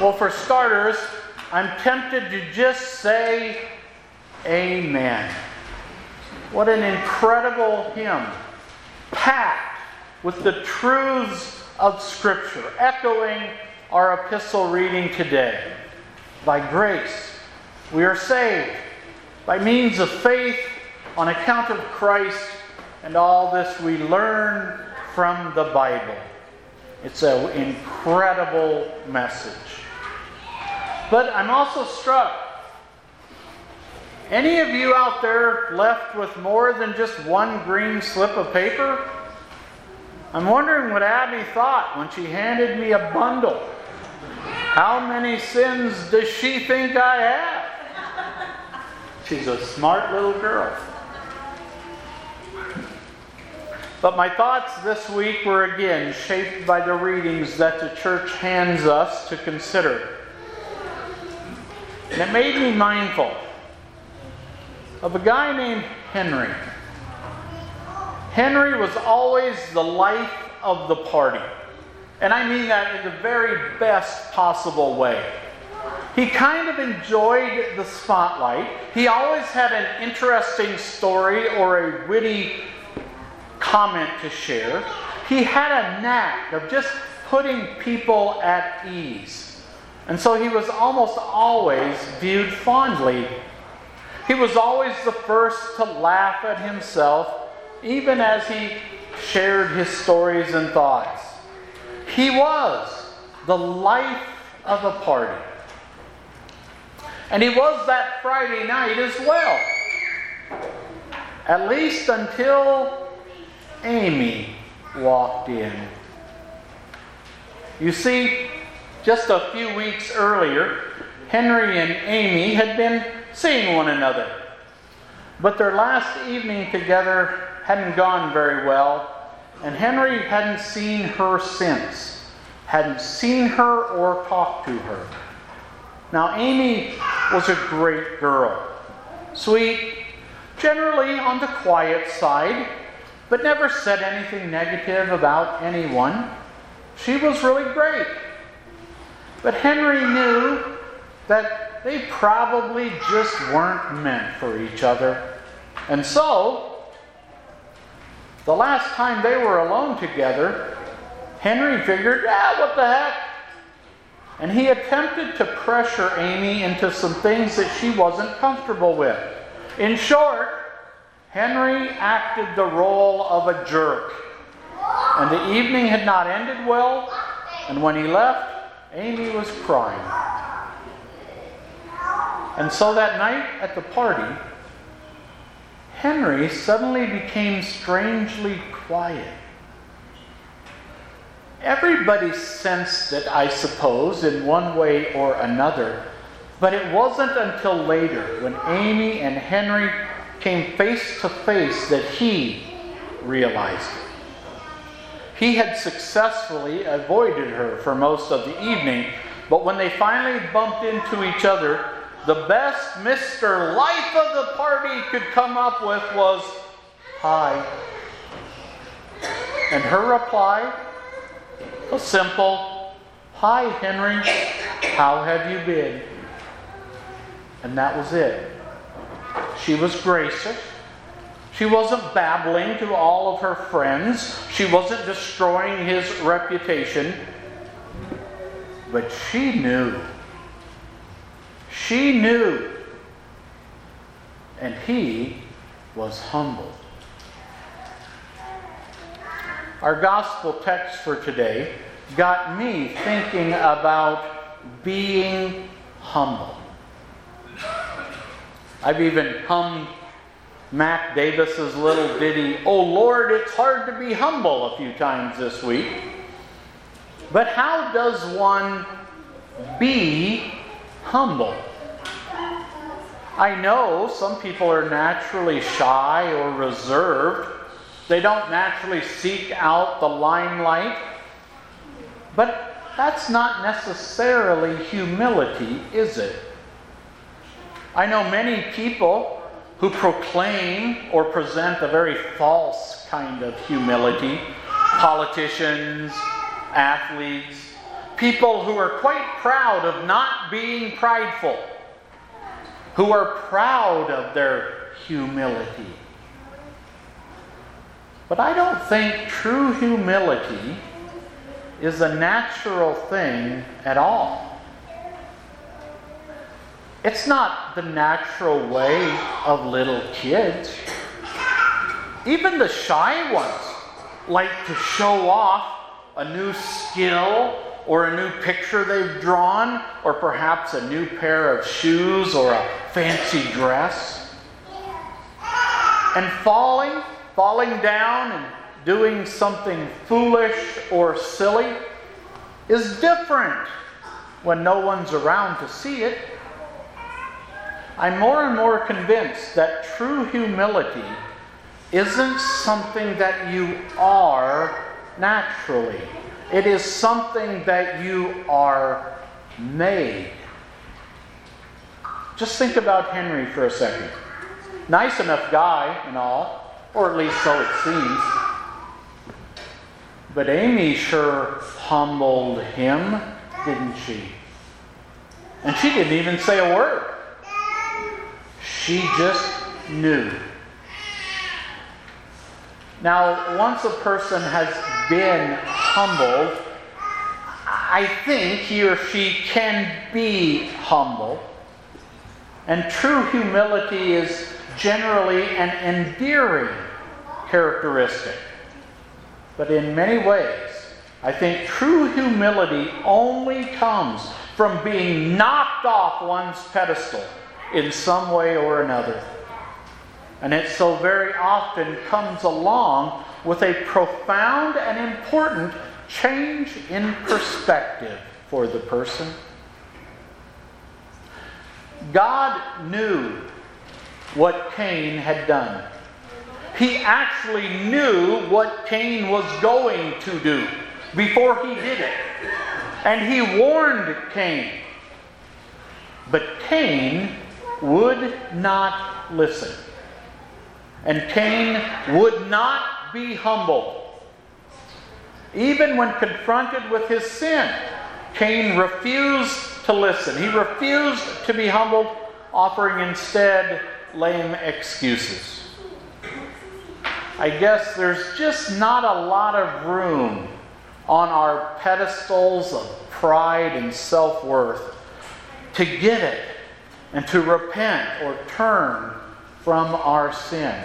Well, for starters, I'm tempted to just say amen. What an incredible hymn, packed with the truths of Scripture, echoing our epistle reading today. By grace, we are saved by means of faith on account of Christ, and all this we learn from the Bible. It's an incredible message. But I'm also struck. Any of you out there left with more than just one green slip of paper? I'm wondering what Abby thought when she handed me a bundle. How many sins does she think I have? She's a smart little girl. But my thoughts this week were again shaped by the readings that the church hands us to consider. And it made me mindful of a guy named Henry. Henry was always the life of the party. And I mean that in the very best possible way. He kind of enjoyed the spotlight. He always had an interesting story or a witty comment to share. He had a knack of just putting people at ease. And so he was almost always viewed fondly. He was always the first to laugh at himself, even as he shared his stories and thoughts. He was the life of a party. And he was that Friday night as well. At least until Amy walked in. You see, just a few weeks earlier, Henry and Amy had been seeing one another. But their last evening together hadn't gone very well, and Henry hadn't seen her since. Hadn't seen her or talked to her. Now, Amy was a great girl. Sweet, generally on the quiet side, but never said anything negative about anyone. She was really great. But Henry knew that they probably just weren't meant for each other. And so, the last time they were alone together, Henry figured, what the heck? And he attempted to pressure Amy into some things that she wasn't comfortable with. In short, Henry acted the role of a jerk. And the evening had not ended well, and when he left, Amy was crying. And so that night at the party, Henry suddenly became strangely quiet. Everybody sensed it, I suppose, in one way or another, but it wasn't until later, when Amy and Henry came face to face, that he realized it. He had successfully avoided her for most of the evening, but when they finally bumped into each other, the best Mr. Life of the party could come up with was, "Hi." And her reply, a simple, "Hi, Henry, how have you been?" And that was it. She was gracious. She wasn't babbling to all of her friends. She wasn't destroying his reputation. But she knew. She knew. And he was humbled. Our gospel text for today got me thinking about being humble. I've even hummed Mac Davis's little ditty, "Oh Lord, it's hard to be humble," a few times this week. But how does one be humble? I know some people are naturally shy or reserved. They don't naturally seek out the limelight. But that's not necessarily humility, is it? I know many people who proclaim or present a very false kind of humility. Politicians, athletes, People who are quite proud of not being prideful, who are proud of their humility. But I don't think true humility is a natural thing at all. It's not the natural way of little kids. Even the shy ones like to show off a new skill or a new picture they've drawn, or perhaps a new pair of shoes or a fancy dress. And falling down and doing something foolish or silly is different when no one's around to see it. I'm more and more convinced that true humility isn't something that you are naturally. It is something that you are made. Just think about Henry for a second. Nice enough guy and all, or at least so it seems. But Amy sure humbled him, didn't she? And she didn't even say a word. She just knew. Now, once a person has been humbled, I think he or she can be humble. And true humility is generally an endearing characteristic. But in many ways, I think true humility only comes from being knocked off one's pedestal in some way or another. And it so very often comes along with a profound and important change in perspective for the person. God knew what Cain had done. He actually knew what Cain was going to do before he did it. And he warned Cain. But Cain would not listen. And Cain would not be humbled. Even when confronted with his sin, Cain refused to listen. He refused to be humbled, offering instead lame excuses. I guess there's just not a lot of room on our pedestals of pride and self-worth to get it and to repent or turn from our sin.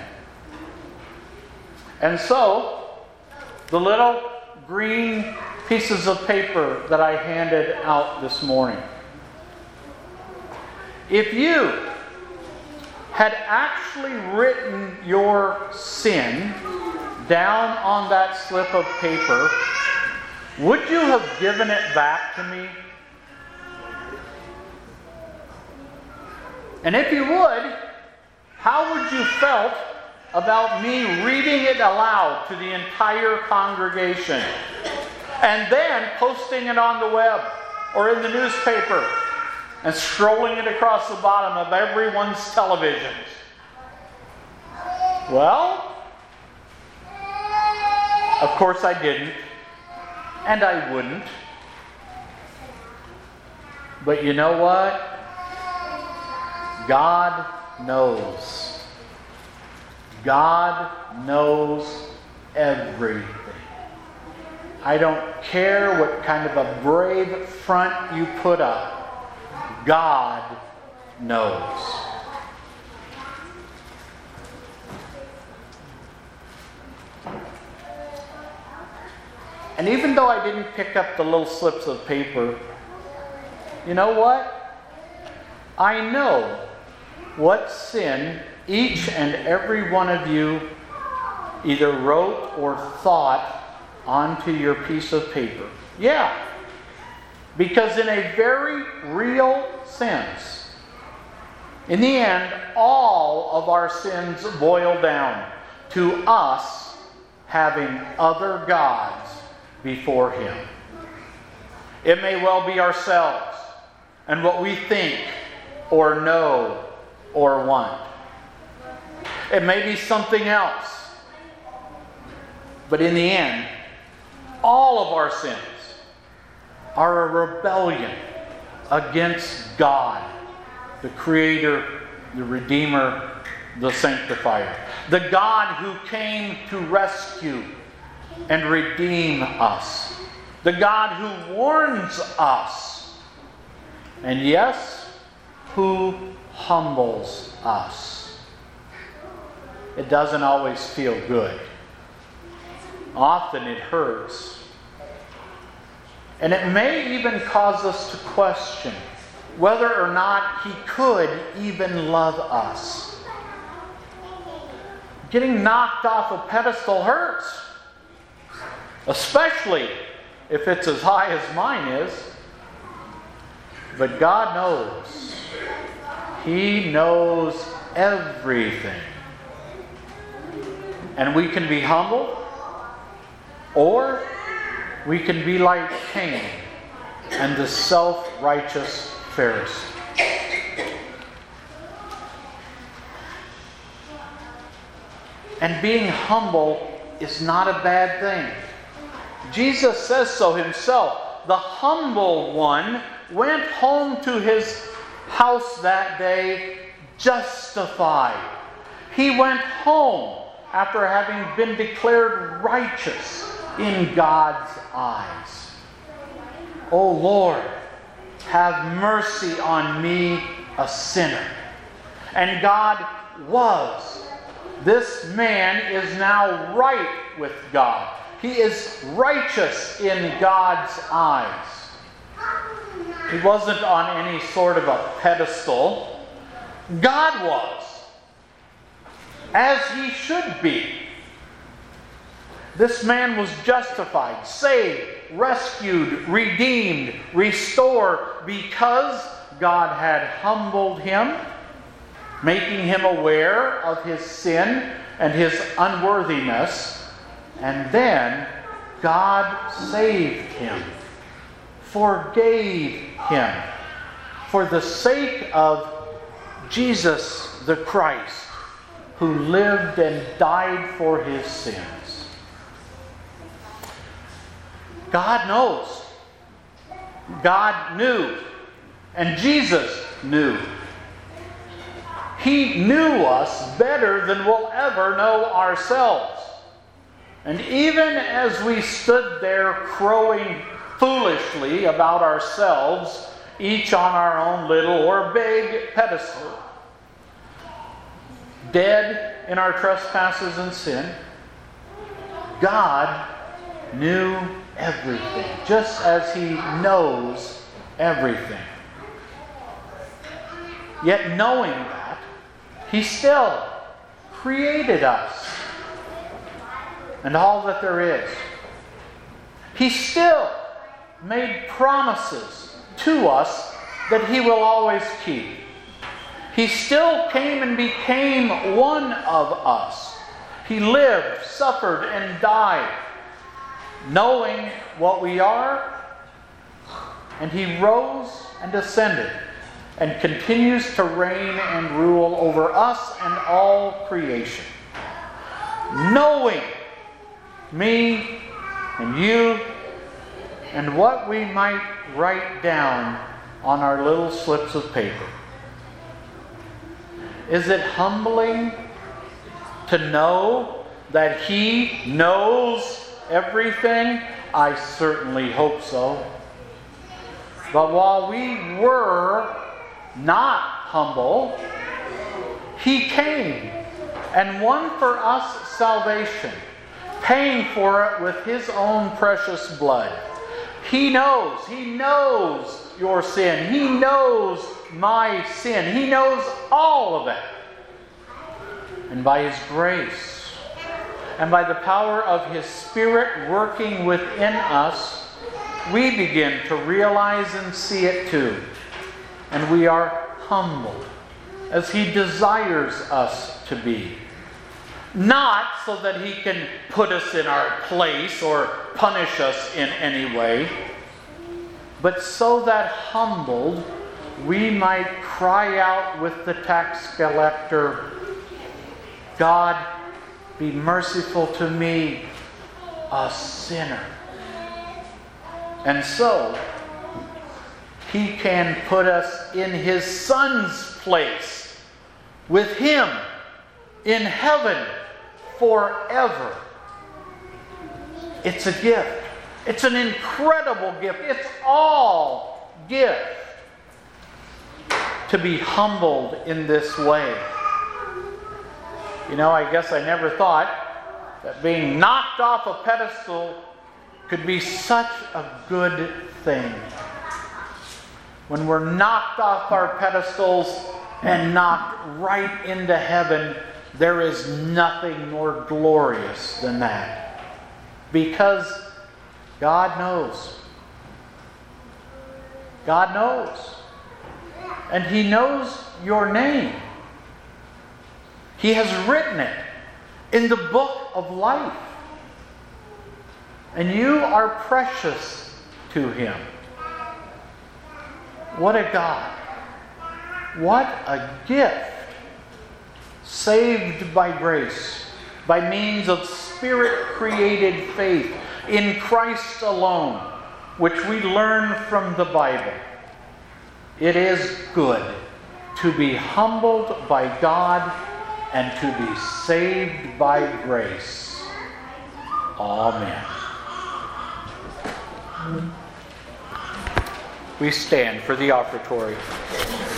And so, the little green pieces of paper that I handed out this morning, if you had actually written your sin down on that slip of paper, would you have given it back to me? And if you would, how would you felt about me reading it aloud to the entire congregation and then posting it on the web or in the newspaper and scrolling it across the bottom of everyone's televisions? Well, of course I didn't, and I wouldn't. But you know what? God knows. God knows everything. I don't care what kind of a brave front you put up. God knows. And even though I didn't pick up the little slips of paper, you know what? I know what sin each and every one of you either wrote or thought onto your piece of paper. Yeah. Because in a very real sense, in the end, all of our sins boil down to us having other gods before Him. It may well be ourselves and what we think or know or want. It may be something else. But in the end, all of our sins are a rebellion against God, the Creator, the Redeemer, the Sanctifier. The God who came to rescue and redeem us. The God who warns us. And yes, who humbles us. It doesn't always feel good. Often it hurts. And it may even cause us to question whether or not He could even love us. Getting knocked off a pedestal hurts. Especially if it's as high as mine is. But God knows. He knows everything. And we can be humble, or we can be like Cain and the self-righteous Pharisee. And being humble is not a bad thing. Jesus says so himself. The humble one went home to his house that day justified. He went home after having been declared righteous in God's eyes. O Lord, have mercy on me, a sinner. And God was. This man is now right with God. He is righteous in God's eyes. He wasn't on any sort of a pedestal. God was. As he should be. This man was justified, saved, rescued, redeemed, restored because God had humbled him, making him aware of his sin and his unworthiness. And then God saved him, forgave him for the sake of Jesus the Christ, who lived and died for his sins. God knows. God knew. And Jesus knew. He knew us better than we'll ever know ourselves. And even as we stood there crowing foolishly about ourselves, each on our own little or big pedestal, dead in our trespasses and sin, God knew everything, just as He knows everything. Yet knowing that, He still created us and all that there is. He still made promises to us that He will always keep. He still came and became one of us. He lived, suffered, and died, knowing what we are, and He rose and ascended, and continues to reign and rule over us and all creation. Knowing me and you and what we might write down on our little slips of paper. Is it humbling to know that He knows everything? I certainly hope so. But while we were not humble, He came and won for us salvation, paying for it with His own precious blood. He knows your sin. He knows my sin. He knows all of it. And by His grace and by the power of His Spirit working within us, we begin to realize and see it too. And we are humbled as He desires us to be. Not so that He can put us in our place or punish us in any way, but so that humbled we might cry out with the tax collector, God, be merciful to me, a sinner. And so, He can put us in His Son's place with Him in heaven forever. It's a gift. It's an incredible gift. It's all gift to be humbled in this way. I guess I never thought that being knocked off a pedestal could be such a good thing. When we're knocked off our pedestals and knocked right into heaven, there is nothing more glorious than that. Because God knows. God knows. And He knows your name. He has written it in the book of life. And you are precious to Him. What a God. What a gift. Saved by grace, by means of Spirit-created faith in Christ alone, which we learn from the Bible. It is good to be humbled by God and to be saved by grace. Amen. We stand for the offertory.